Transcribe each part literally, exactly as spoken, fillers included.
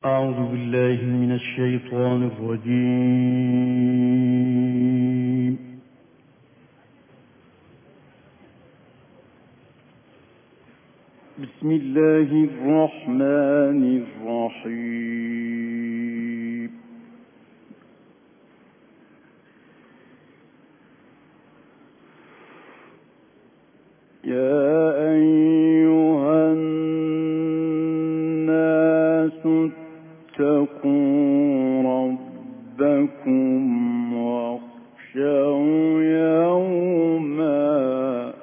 أعوذ بالله من الشيطان الرجيم. بسم الله الرحمن الرحيم. يا أيها الناس اتقوا ربكم واخشوا يوما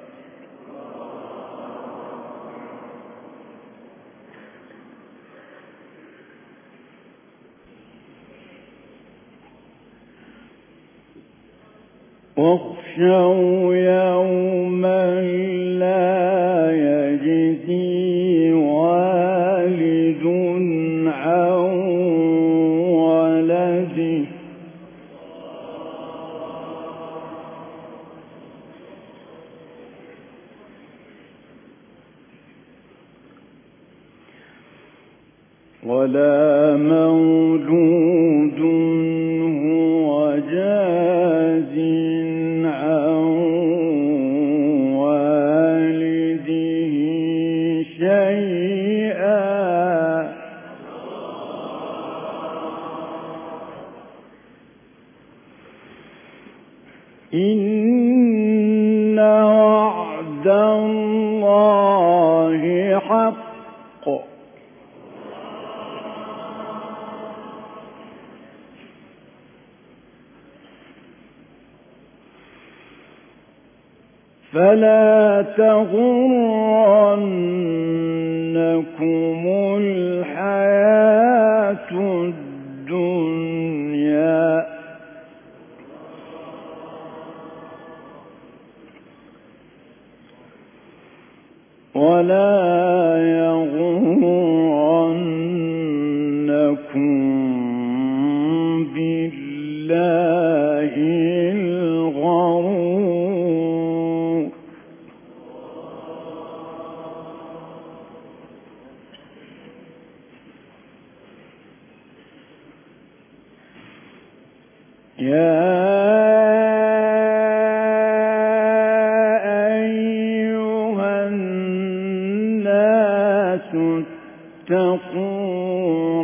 واخشوا يوما لا يجزي والد عن ولده ولا مولود هو جاز عن والده شيئا إن وعد الله حق فلا تغرنكم الحياة الدنيا ولا يغرنكم بالله الغرور يا أيها الناس اتقوا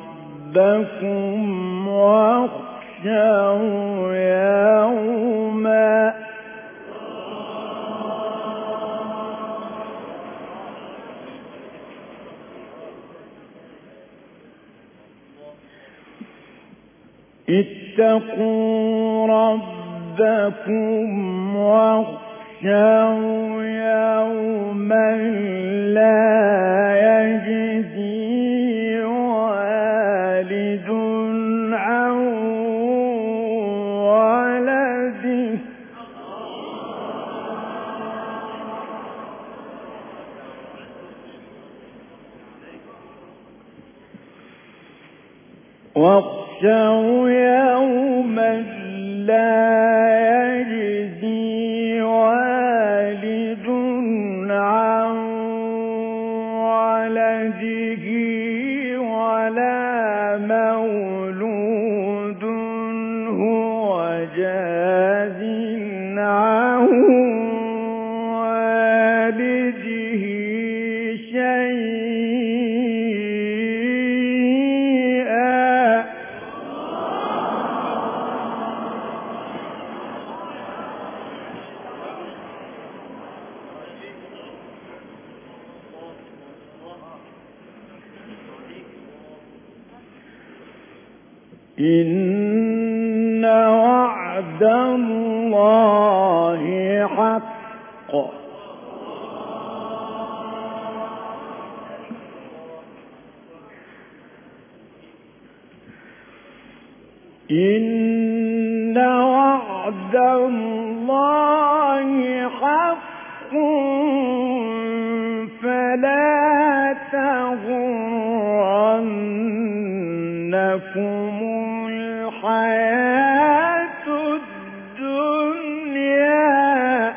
ربكم واخشوا يوما اتقوا ربكم واخشوا يوما لا يجزي والد عن ولده واخشوا يوما لا يجزي والد عن ولده ولا مولود هو جاز عن والده شيئا إن وعد الله حق إن وعد الله حق فلا تغرنكم الحياة الدنيا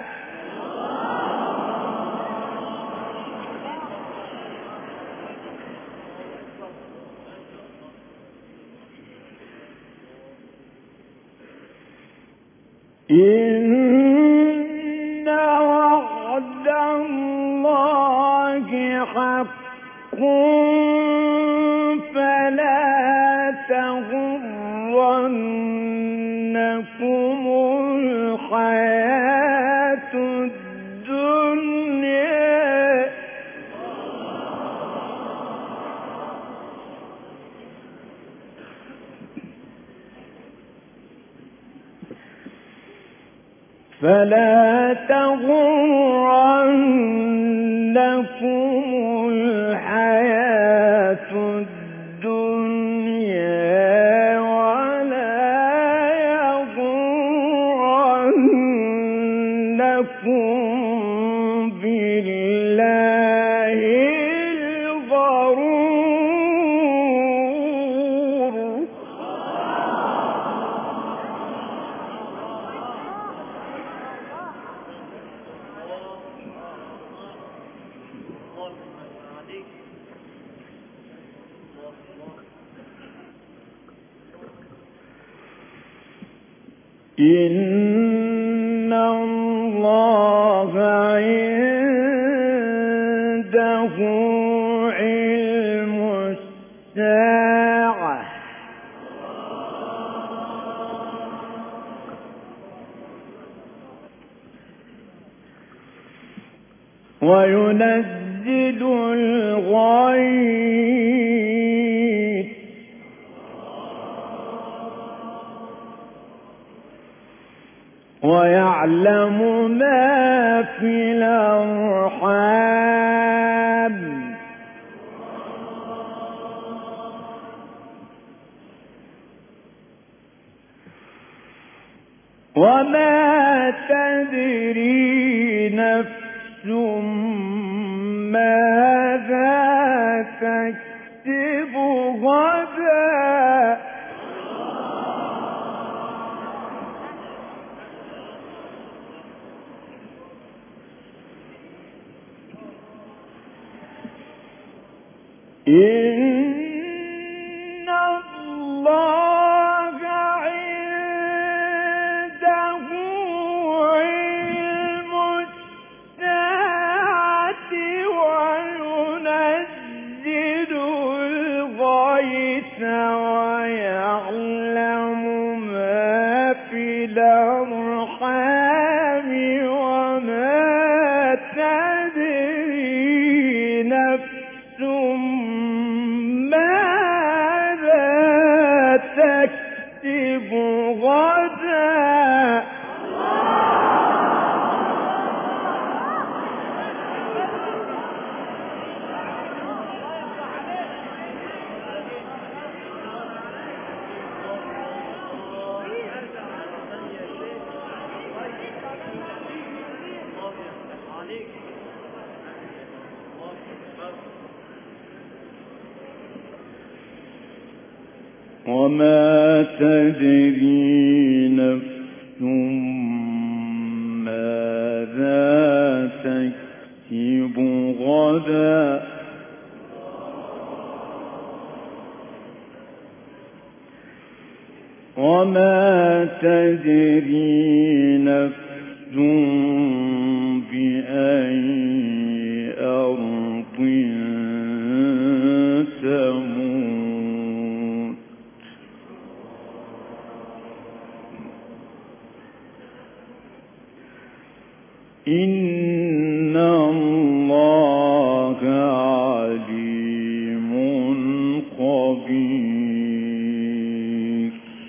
إن وعد الله حق فلا تغرنكم الحياة الدنيا فلا تغرنكم الحياة الدنيا ولا يغرنكم بالله الغرور. إن الله عنده علم الساعة وينزل الغيث ويعلم ما في الأرحام وما تدري نفس ماذا تكسب غدا إن الله عنده علم الساعة وينزل الغيث ويعلم ما في الأرحام وما تدري نفس ماذا تكسب غدا وما تدري نفس ماذا تكسب غدا وما تدري نفس بأي أرض تموت إن الله عليم خبير.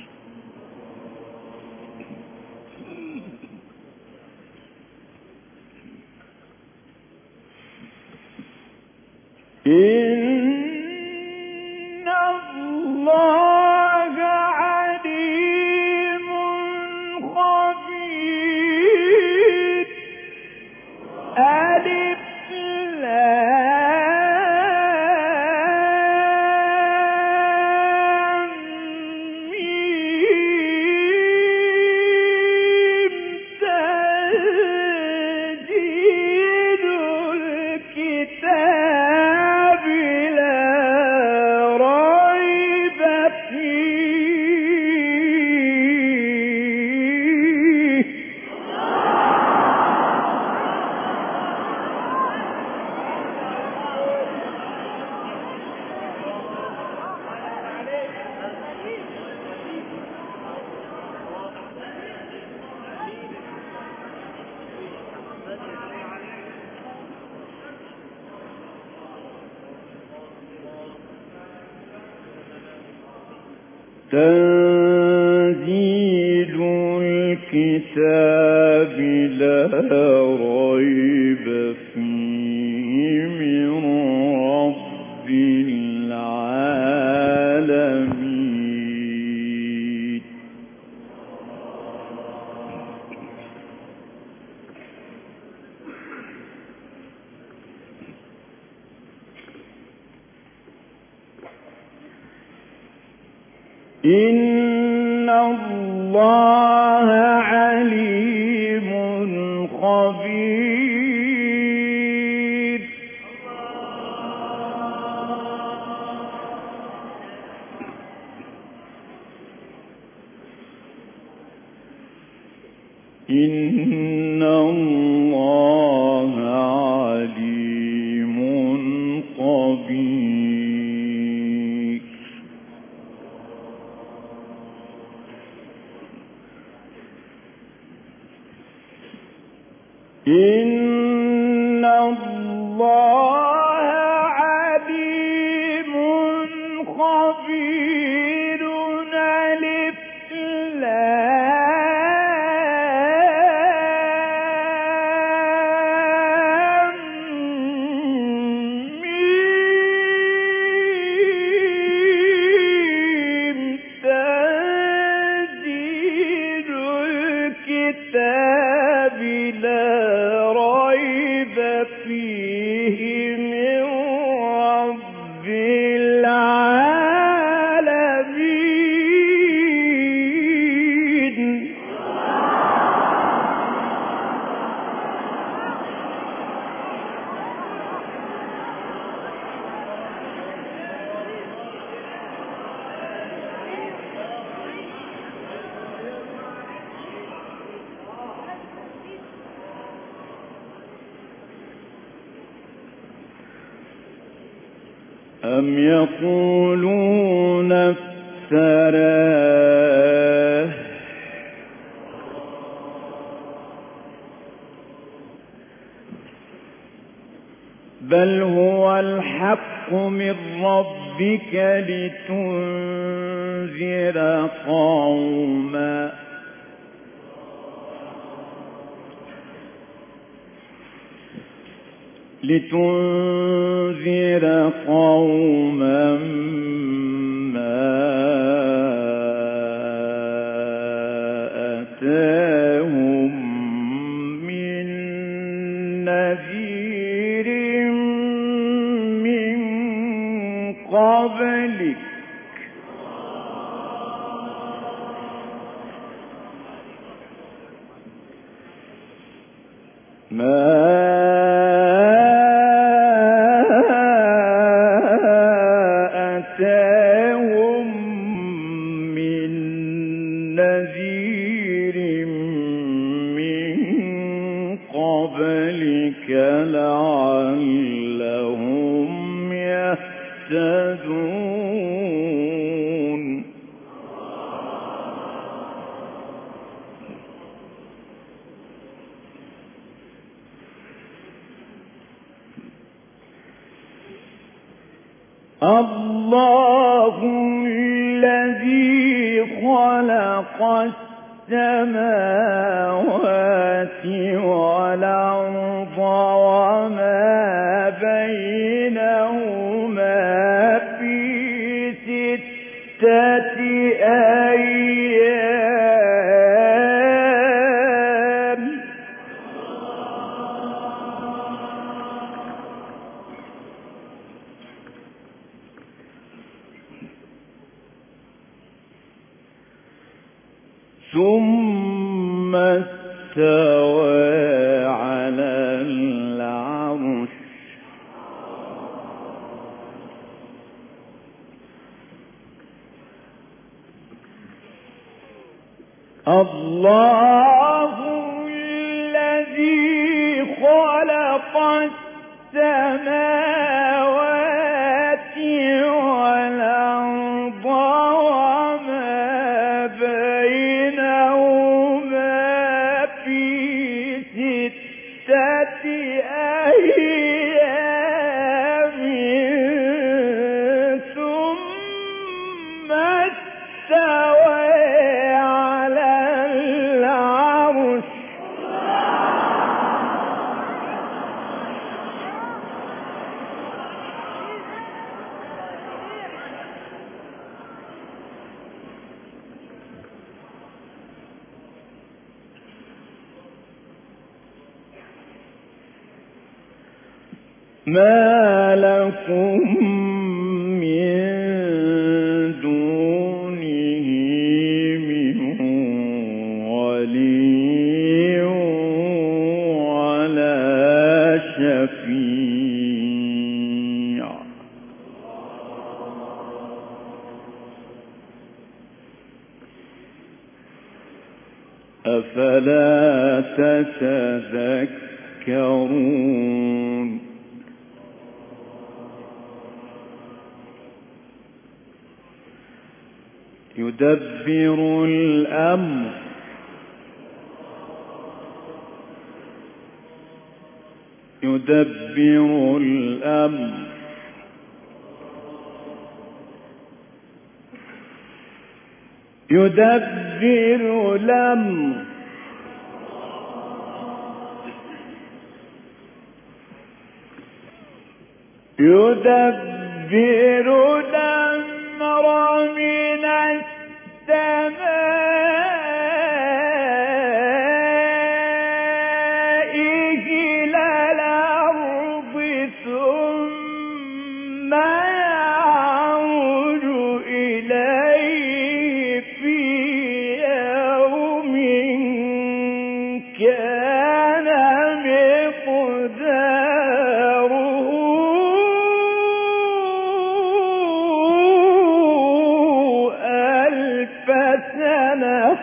إن الله عليم خبير. ألف لام تنزيل الكتاب لا ريب فيه من رب العالمين. إن الله عليم خبير. إن الله عليم خبير. إن الله عليم خبير. ألف لام ميم. تنزيل الكتاب لا ريب فيه من رب العالمين. أم يقولون افتراه بل هو الحق من ربك لتنذر قوما لتنذر قوما ما أتاهم من نذير من قبلك ما لعلهم يهتدون. الله الذي خلق السماوات والأرض وما بينهما في ستة أيام ثم استوى على العرش الله الذي خلق السماوات والأرض وما بينهما في ستة أيام ثم استوى ما لكم من دونه من ولي ولا شفيع أفلا تتذكرون يدبر الأمر يدبر الأمر يدبر الأمر يدبر الأمر من السماء إلى الأرض ثم يعرج إليه في يوم كان مقداره ألف سنة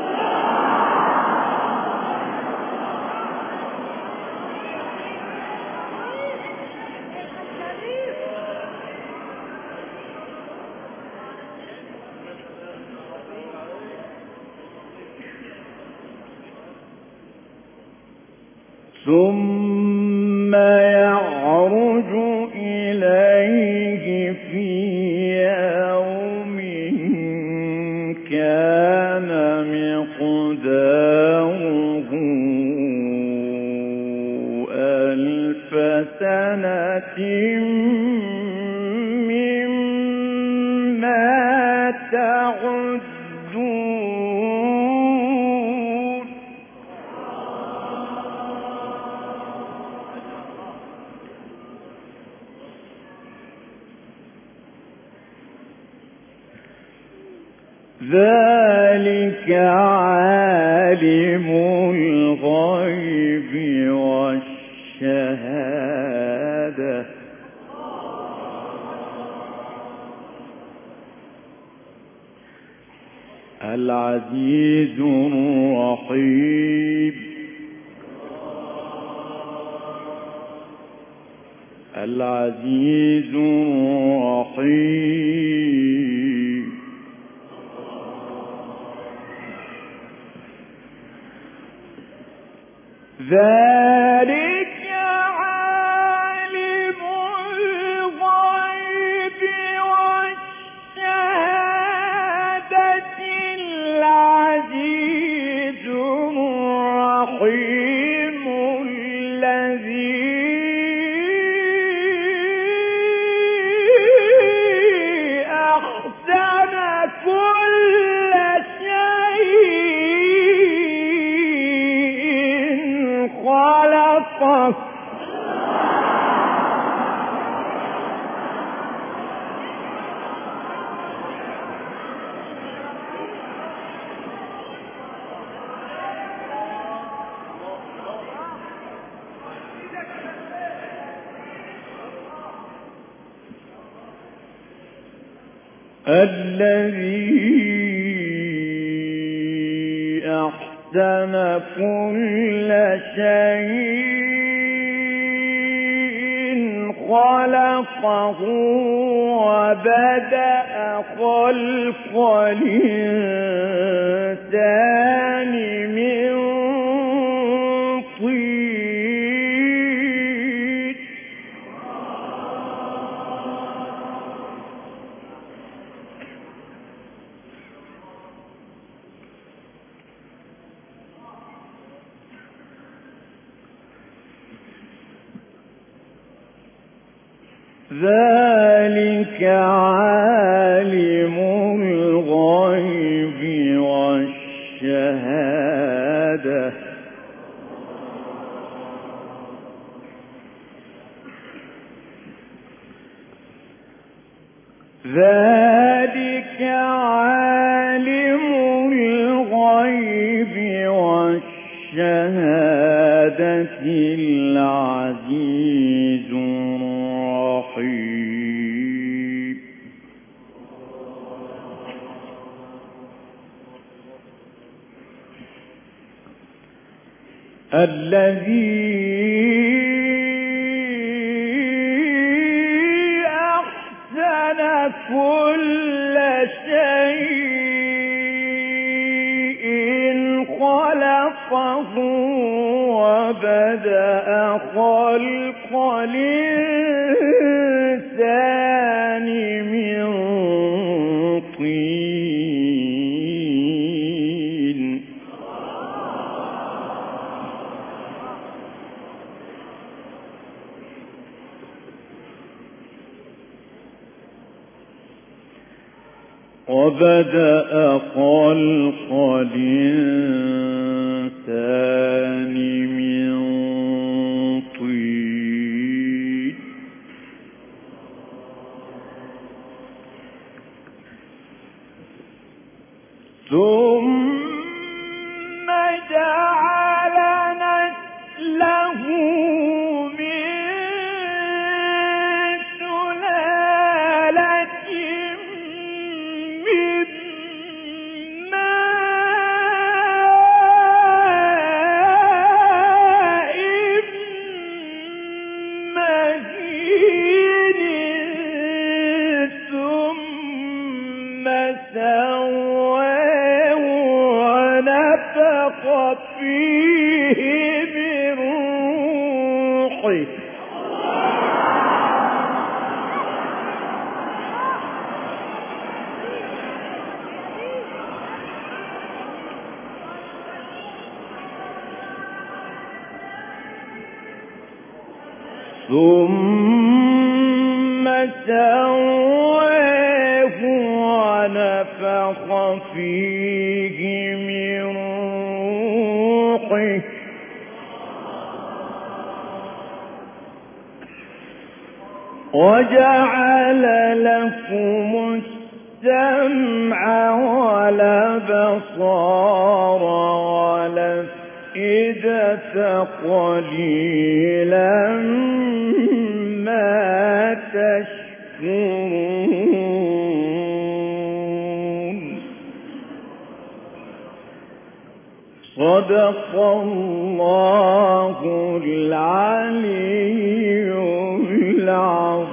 ثم يعرج إليه في يوم كان مقداره ألف سنة مما تعدون ذلك عالم الغيب والشهادة العزيز الرحيم العزيز الرحيم ذلك عالم الغيب والشهادة العزيز الرحيم الذي أحسن كل شيء خلقه الذي أحسن كل شيء خلقه وبدأ خلق الإنسان من طين ذلك عالم الغيب والشهادة ذلك عالم الغيب والشهادة العزيز الرحيم. الذي أحسن كل شيء خلقه وبدأ خلق الإنسان من طين. وبدأ خلق الإنسان من طين ثم جعل نسله من سلالة من ماء مهين ثم سواه ونفخ فيه من روحه ثم سواه ونفخ فيه من روحه وجعل لكم السمع والأبصار والأفئدة قليلا ما تشكرون. صدق الله العلي العظيم.